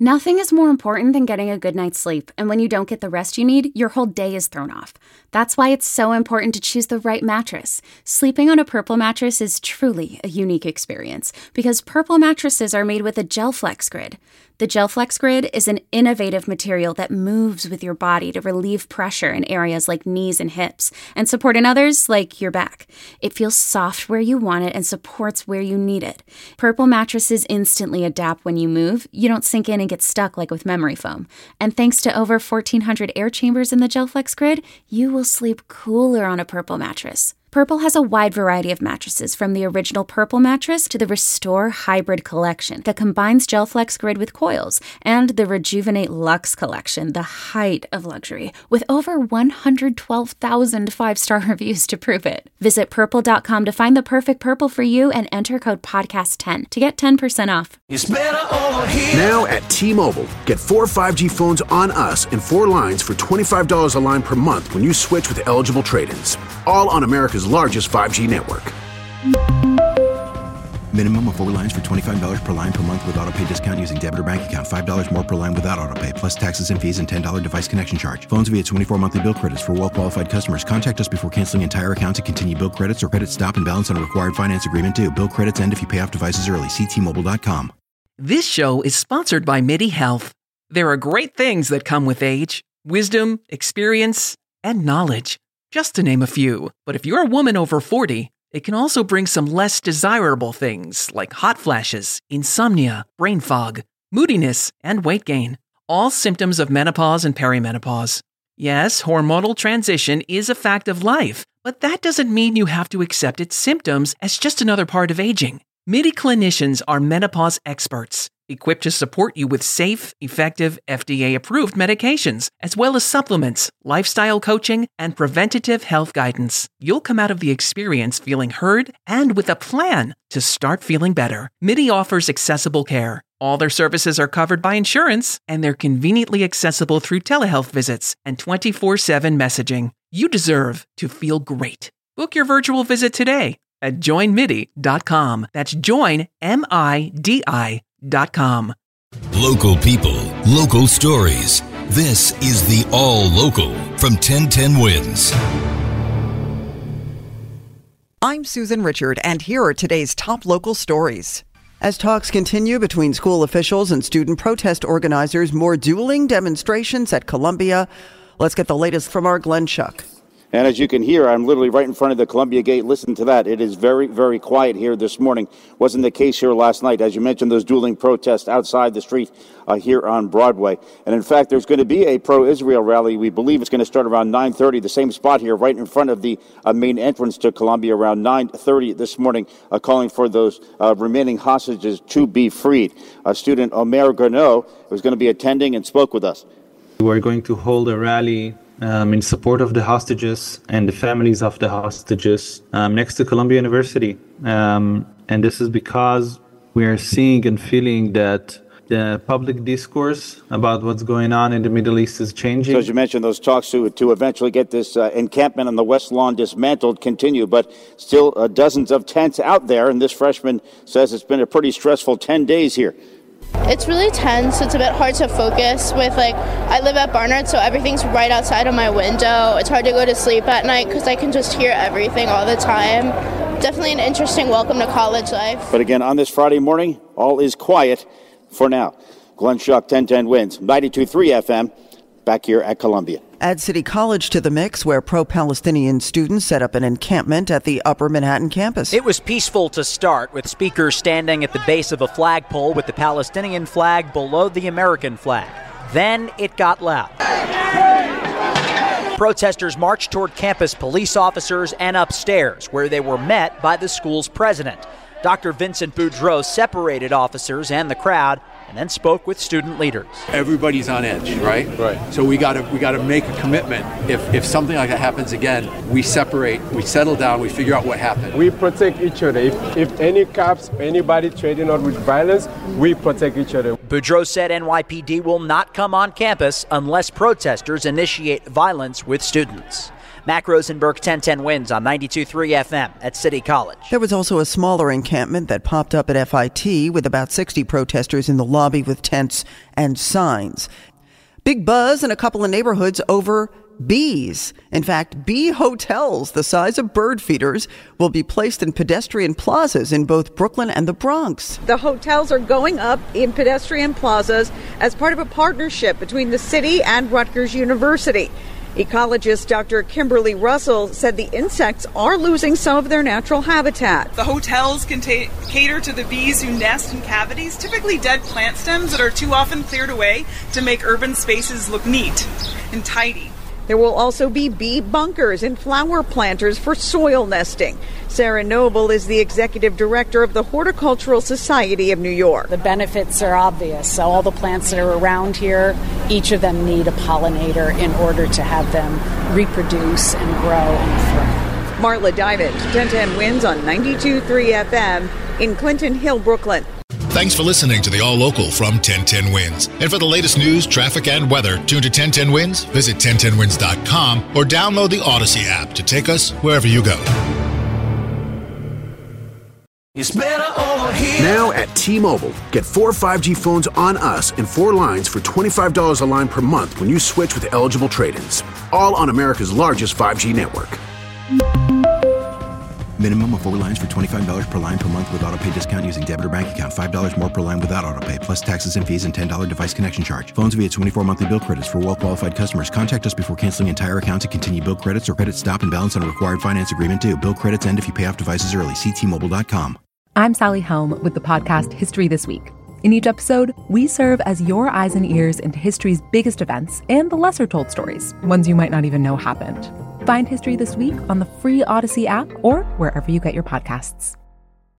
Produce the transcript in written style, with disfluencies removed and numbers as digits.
Nothing is more important than getting a good night's sleep, and when you don't get the rest you need, your whole day is thrown off. That's why it's so important to choose the right mattress. Sleeping on a Purple mattress is truly a unique experience because Purple mattresses are made with a GelFlex Grid. The GelFlex Grid is an innovative material that moves with your body to relieve pressure in areas like knees and hips and support in others like your back. It feels soft where you want it and supports where you need it. Purple mattresses instantly adapt when you move. You don't sink in and get stuck like with memory foam. And thanks to over 1,400 air chambers in the GelFlex Grid, you will sleep cooler on a Purple mattress. Purple has a wide variety of mattresses, from the original Purple mattress to the Restore Hybrid collection that combines GelFlex Grid with coils, and the Rejuvenate Luxe collection, the height of luxury, with over 112,000 five-star reviews to prove it. Visit purple.com to find the perfect Purple for you and enter code podcast10 to get 10% off. It's better over here. Now at T-Mobile, get 4 5G phones on us and 4 lines for $25 a line per month when you switch with eligible trade-ins. All on America's largest 5G network. Minimum of 4 lines for $25 per line per month with autopay discount using debit or bank account. $5 more per line without autopay, plus taxes and fees and $10 device connection charge. Phones via 24 monthly bill credits for well-qualified customers. Contact us before canceling entire account to continue bill credits or credit stop and balance on a required finance agreement due. Bill credits end if you pay off devices early. See T-Mobile.com. This show is sponsored by MIDI Health. There are great things that come with age: wisdom, experience, and knowledge, just to name a few. But if you're a woman over 40, it can also bring some less desirable things like hot flashes, insomnia, brain fog, moodiness, and weight gain. All symptoms of menopause and perimenopause. Yes, hormonal transition is a fact of life, but that doesn't mean you have to accept its symptoms as just another part of aging. MIDI clinicians are menopause experts, equipped to support you with safe, effective, FDA-approved medications, as well as supplements, lifestyle coaching, and preventative health guidance. You'll come out of the experience feeling heard and with a plan to start feeling better. MIDI offers accessible care. All their services are covered by insurance, and they're conveniently accessible through telehealth visits and 24/7 messaging. You deserve to feel great. Book your virtual visit today at joinmidi.com. That's joinmidi.com. Local people, local stories. This is the All Local from 1010 Wins. I'm Susan Richard, and here are today's top local stories. As talks continue between school officials and student protest organizers, more dueling demonstrations at Columbia. Let's get the latest from our Glenn Schuck. And as you can hear, I'm literally right in front of the Columbia Gate. Listen to that. It is very, very quiet here this morning. Wasn't the case here last night. As you mentioned, those dueling protests outside the street here on Broadway. And in fact, there's going to be a pro-Israel rally. We believe it's going to start around 9:30, the same spot here right in front of the main entrance to Columbia around 9:30 this morning, calling for those remaining hostages to be freed. Student Omer Garneau was going to be attending and spoke with us. We're going to hold a rally in support of the hostages and the families of the hostages next to Columbia University. And this is because we are seeing and feeling that the public discourse about what's going on in the Middle East is changing. So as you mentioned, those talks to eventually get this encampment on the West Lawn dismantled continue, but still dozens of tents out there. And this freshman says it's been a pretty stressful 10 days here. It's really tense. It's a bit hard to focus with, I live at Barnard, so everything's right outside of my window. It's hard to go to sleep at night because I can just hear everything all the time. Definitely an interesting welcome to college life. But again, on this Friday morning, all is quiet for now. Glenn Schuck, 1010 Wins, 92.3 FM, back here at Columbia. Add City College to the mix, where pro-Palestinian students set up an encampment at the Upper Manhattan campus. It was peaceful to start, with speakers standing at the base of a flagpole with the Palestinian flag below the American flag. Then it got loud. Protesters marched toward campus police officers and upstairs, where they were met by the school's president. Dr. Vincent Boudreau separated officers and the crowd and then spoke with student leaders. Everybody's on edge, right? Right. So we got to make a commitment. If something like that happens again, we separate, we settle down, we figure out what happened. We protect each other. If any cops, anybody trading on with violence, we protect each other. Boudreau said NYPD will not come on campus unless protesters initiate violence with students. Mac Rosenberg, 1010 Wins on 92.3 FM at City College. There was also a smaller encampment that popped up at FIT with about 60 protesters in the lobby with tents and signs. Big buzz in a couple of neighborhoods over bees. In fact, bee hotels the size of bird feeders will be placed in pedestrian plazas in both Brooklyn and the Bronx. The hotels are going up in pedestrian plazas as part of a partnership between the city and Rutgers University. Ecologist Dr. Kimberly Russell said the insects are losing some of their natural habitat. The hotels can cater to the bees who nest in cavities, typically dead plant stems that are too often cleared away to make urban spaces look neat and tidy. There will also be bee bunkers and flower planters for soil nesting. Sarah Noble is the executive director of the Horticultural Society of New York. The benefits are obvious. So all the plants that are around here, each of them need a pollinator in order to have them reproduce and grow and thrive. Marla Diamond, 1010 Wins on 92.3 FM in Clinton Hill, Brooklyn. Thanks for listening to the All Local from 1010 Wins. And for the latest news, traffic, and weather, tune to 1010 Wins, visit 1010wins.com, or download the Odyssey app to take us wherever you go. It's better over here. Now at T-Mobile, get 4 5G phones on us and 4 lines for $25 a line per month when you switch with eligible trade-ins. All on America's largest 5G network. Minimum of 4 lines for $25 per line per month with autopay discount using debit or bank account. $5 more per line without autopay, plus taxes and fees and $10 device connection charge. Phones via 24 monthly bill credits for well-qualified customers. Contact us before canceling entire account to continue bill credits or credit stop and balance on a required finance agreement due. Bill credits end if you pay off devices early. See T-Mobile.com. I'm Sally Helm with the podcast History This Week. In each episode, we serve as your eyes and ears into history's biggest events and the lesser-told stories, ones you might not even know happened. Find History This Week on the free Odyssey app or wherever you get your podcasts.